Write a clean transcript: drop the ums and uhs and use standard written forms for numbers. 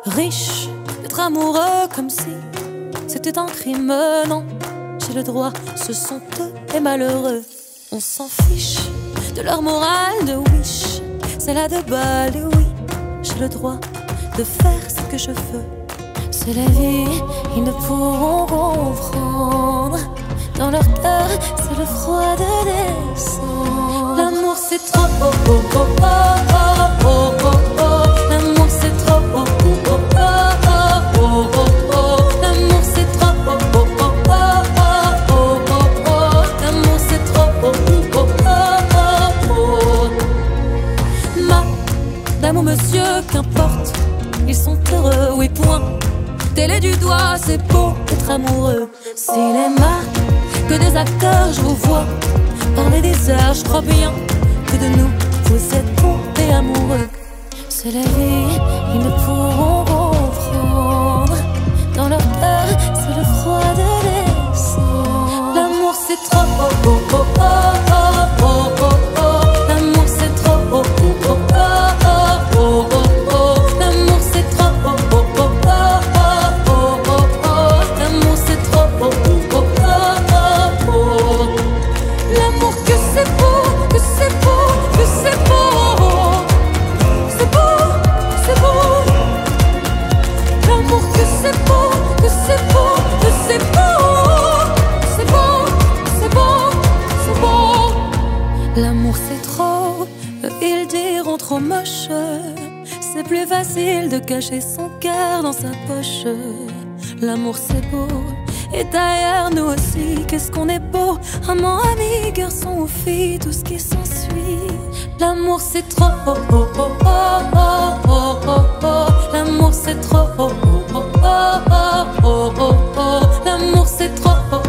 Riche d'être amoureux comme si c'était un crime, non. J'ai le droit, ce sont eux les malheureux. On s'en fiche de leur morale de wish. C'est là de balle, oui. J'ai le droit de faire ce que je veux. C'est la vie, ils ne pourront comprendre. Dans leur cœur, c'est le froid de décembre. L'amour c'est trop, oh oh oh oh oh oh oh oh. L'amour c'est trop, oh oh oh oh oh oh oh. L'amour c'est trop, oh oh oh oh oh oh oh. L'amour c'est trop, oh oh oh oh oh. Madame ou monsieur, qu'importe, ils sont heureux, oui point. Télé du doigt, c'est beau d'être amoureux. Cinéma, que des acteurs, je vous vois parler des heures, je crois bien que de nous, vous êtes bons et amoureux. C'est la vie, ils ne pourront comprendre. Dans leur cœur, c'est le froid de décembre. L'amour c'est trop, oh oh oh oh oh oh oh oh. L'amour c'est trop, oh oh oh oh oh oh oh oh. L'amour c'est trop, oh oh oh oh oh oh oh oh. L'amour c'est trop, oh oh oh oh oh oh. L'amour que c'est beau, que c'est beau, que c'est beau. C'est beau, c'est beau. L'amour que c'est beau, que c'est beau, que c'est beau. C'est beau, c'est beau, c'est beau. L'amour c'est trop, ils diront trop moche. C'est plus facile de cacher son cœur dans sa poche. L'amour c'est beau, et d'ailleurs nous aussi, qu'est-ce qu'on est beau. Amant, ami, garçon ou fille, tout ce qui s'ensuit. L'amour c'est trop, oh oh oh oh oh oh oh oh. L'amour c'est trop, oh oh oh oh oh oh oh oh. L'amour c'est trop, oh